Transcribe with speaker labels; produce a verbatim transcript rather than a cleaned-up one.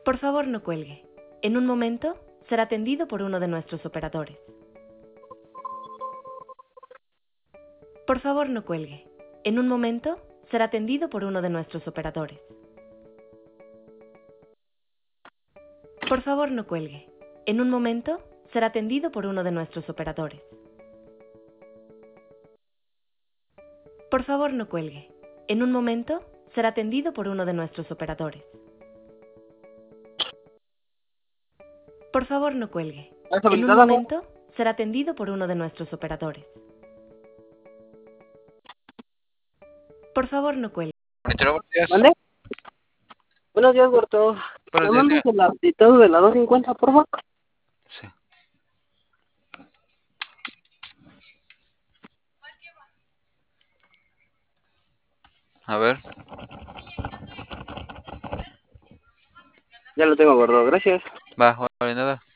Speaker 1: Por favor, no cuelgue. En un momento será atendido por uno de nuestros operadores. Por favor, no cuelgue. En un momento será atendido por uno de nuestros operadores. Por favor, no cuelgue. En un momento será atendido por uno de nuestros operadores. Por favor, no cuelgue. En un momento será atendido por uno de nuestros operadores. Por favor, no cuelgue. En un momento será atendido por uno de nuestros operadores. Por favor, no cuelgue.
Speaker 2: Buenos días.
Speaker 3: ¿Vale? Buenos días, Gordo.
Speaker 2: Buenos
Speaker 3: ¿Me
Speaker 2: días,
Speaker 3: mandas
Speaker 2: señor.
Speaker 3: el apretado de la doscientos cincuenta, por favor?
Speaker 2: Sí. A ver.
Speaker 3: Ya lo tengo, Gordo. Gracias.
Speaker 2: Va, vale, nada.